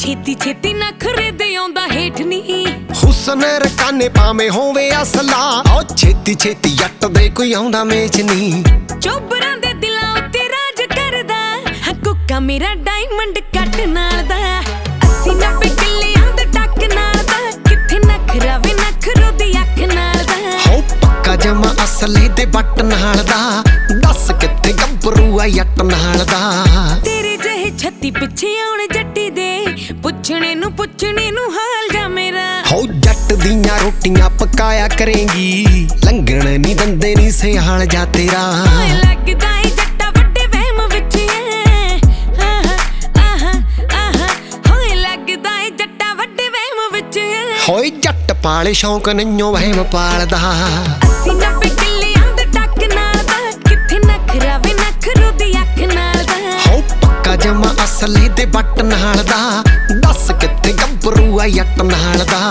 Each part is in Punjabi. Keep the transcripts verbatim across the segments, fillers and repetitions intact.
ਛੇਤੀ ਛੇਤੀ ਨਖਰੇ ਦੇ ਆਉਂਦਾ ਹੇਠ ਨਹੀਂ। ਹੁਸਨ ਰਕਾਨੇ ਭਾਵੇਂ ਹੋਵੇ ਅਸਲਾ, ਓ ਛੇਤੀ ਛੇਤੀ ਜੱਟ ਦੇ ਕੋਈ ਆਉਂਦਾ ਮੇਚ ਨਹੀਂ। ਚੋਬਰਾਂ ਦੇ ਦਿਲਾਂ ਉੱਤੇ ਰਾਜ ਕਰਦਾ, ਹਾਂ ਕੁੱਕਾ ਮੇਰਾ ਡਾਇਮੰਡ ਕੱਟ ਨਾਲ ਦਾ। ਅੱਸੀ ਨੱਬੇ ਕਿੱਲਿਆਂ ਦੇ ਟੱਕ ਨਾਲ ਦਾ, ਕਿੱਥੇ ਨਖਰਾ ਵੇ ਨਖਰੋ ਦੀ ਅੱਖ ਨਾਲ ਦਾ। ਹੋ ਪੱਕਾ ਜਮਾ ਅਸਲੇ ਦੇ ਬੱਟ ਨਾਲ ਦਾ, ਦੱਸ ਕਿੱਥੇ ਗੱਭਰੂ ਆ ਜੱਟ ਨਾਲ ਦਾ। ਤੇਰੇ ਜਿਹੇ ਛੱਤੀ ਪਿੱਛੇ ਆਉਣ ਜੱਟੀ ਦੇ, ਪੁੱਛਣੇ ਨੂੰ ਪੁੱਛਣੇ ਨੂੰ ਹਾਲ ਜਾ ਮੇਰਾ। ਹੋ ਜੱਟ ਦੀਆਂ ਰੋਟੀਆਂ ਪਕਾਇਆ ਕਰੇਂਗੀ, ਲੰਘਣ ਨੀ ਦੰਦੇ ਨੀ ਸਿਆਲ ਜਾ ਤੇਰਾ। ਲੱਗਦਾ ਏ ਜੱਟਾ ਵੱਡੇ ਵਹਿਮ ਵਿੱਚ ਐ, ਆਹਾ ਆਹਾ ਆਹਾ ਹੋਏ ਲੱਗਦਾ ਏ ਜੱਟਾ ਵੱਡੇ ਵਹਿਮ ਵਿੱਚ ਐ। ਹੋਏ ਜੱਟ ਪਾਲੇ ਸ਼ੌਂਕ ਨਈਓ ਵਹਿਮ ਪਾਲਦਾ। ਅੱਸੀ ਨੱਬੇ ਕਿੱਲਿਆਂ ਦੇ ਟੱਕ ਨਾਲ ਦਾ, ਕਿੱਥੇ ਨਖਰਾ ਵੇ ਨਖਰੋ ਦੀ ਅੱਖ ਨਾਲ ਦਾ। ਹੋ ਪੱਕਾ ਜਮਾ ਅਸਲੇ ਦੇ ਬੱਟ ਨਾਲ ਦਾ, ਦੱਸ ਕਿੱਥੇ ਗੱਭਰੂ ਆ ਜੱਟ ਨਾਲ ਦਾ।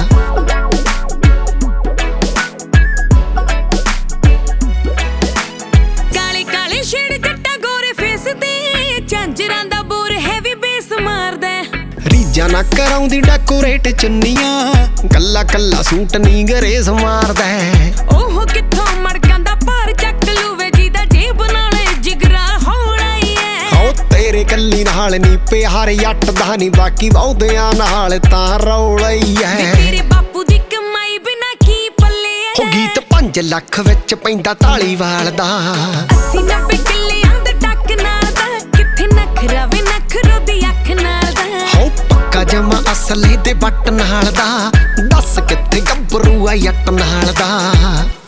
ਕਾਲੇ ਕਾਲੇ ਛੇੜ ਜੱਟਾ ਗੋਰੇ ਫੇਸ ਤੇ, ਝਾਂਜਰਾਂ ਦਾ ਬੋਰ ਹੈਵੀ ਬੇਸ ਮਾਰਦਾ। ਰੀਜਾਂ ਨਾ ਕਰਾਉਂਦੀ ਡੈਕੋਰੇਟ ਚੁੰਨੀਆਂ, ਕੱਲਾ ਕੱਲਾ ਸੂਟ ਨੀ ਗਰੇਸ ਮਾਰਦਾ। ਉਹ ਕਿੱਥੋਂ ਮੜਕਾਂ ਦਾ ਭਾਰ ਚੱਕ ਲੂਵੇ, ਜਿਹਦਾ ਜੇਬ ਨਾਲੇ ਜਿਗਰਾ ਹੋਣਾ ਈ ਐ। ਹੋ ਤੇਰੇ ਕੱਲੀ ਨਾਲ ਨੀ ਪਿਆਰ ਜੱਟ ਦਾ ਨੀ, ਬਾਕੀ ਬਹੁਤਿਆਂ ਨਾਲ ਤਾਂ ਰੌਲਾ ਹੀ ਐ। ਤੇਰੇ ਬਾਪੂ ਦੀ ਕਮਾਈ ਬਿਨਾ ਕੀ ਪੱਲੇ ਐ। ਹੋ ਗੀਤ ਪੰਜ ਲੱਖ ਵਿੱਚ ਪੈਂਦਾ ਢਾਲੀਵਾਲ ਦਾ। ਅੱਸੀ ਨੱਬੇ ਕਿੱਲਿਆਂ ਦੇ ਟੱਕ ਨਾਲ ਦਾ, ਕਿੱਥੇ ਨਖਰਾ ਵੇ ਨਖਰੋ ਦੀ ਅੱਖ ਨਾਲ ਦਾ। ਹੋ ਪੱਕਾ ਜਮਾ ਅਸਲੇ ਦੇ ਬੱਟ ਨਾਲ ਦਾ, ਦੱਸ ਕਿੱਥੇ ਗੱਭਰੂ ਆ ਜੱਟ ਨਾਲ ਦਾ।